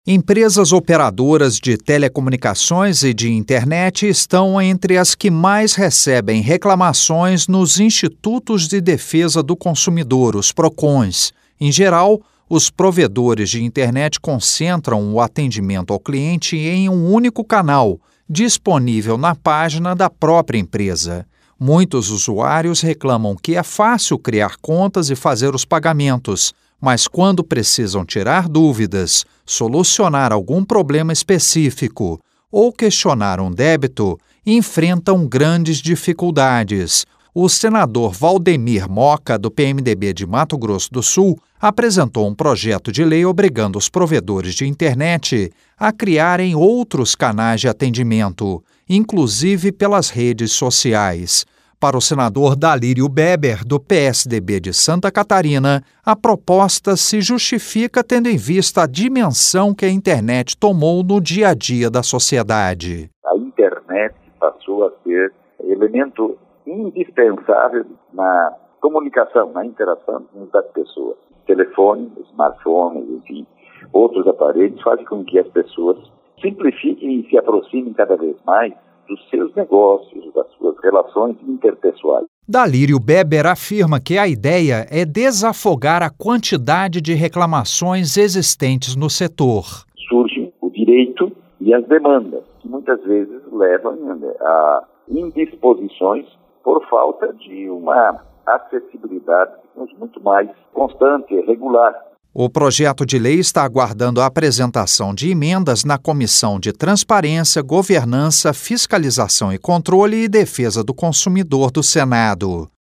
Empresas operadoras de telecomunicações e de internet estão entre as que mais recebem reclamações nos Institutos de Defesa do Consumidor, os PROCONs. Em geral, os provedores de internet concentram o atendimento ao cliente em um único canal, disponível na página da própria empresa. Muitos usuários reclamam que é fácil criar contas e fazer os pagamentos, mas quando precisam tirar dúvidas, solucionar algum problema específico ou questionar um débito, enfrentam grandes dificuldades. O senador Valdemir Moca, do PMDB de Mato Grosso do Sul, apresentou um projeto de lei obrigando os provedores de internet a criarem outros canais de atendimento, inclusive pelas redes sociais. Para o senador Dalírio Beber, do PSDB de Santa Catarina, a proposta se justifica tendo em vista a dimensão que a internet tomou no dia a dia da sociedade. A internet passou a ser elemento indispensável na comunicação, na interação das pessoas. Telefone, smartphones, enfim, outros aparelhos fazem com que as pessoas simplifiquem e se aproximem cada vez mais dos seus negócios, das suas relações interpessoais. Dalírio Beber afirma que a ideia é desafogar a quantidade de reclamações existentes no setor. Surge o direito e as demandas, que muitas vezes levam a indisposições por falta de uma acessibilidade muito mais constante e regular. O projeto de lei está aguardando a apresentação de emendas na Comissão de Transparência, Governança, Fiscalização e Controle e Defesa do Consumidor do Senado.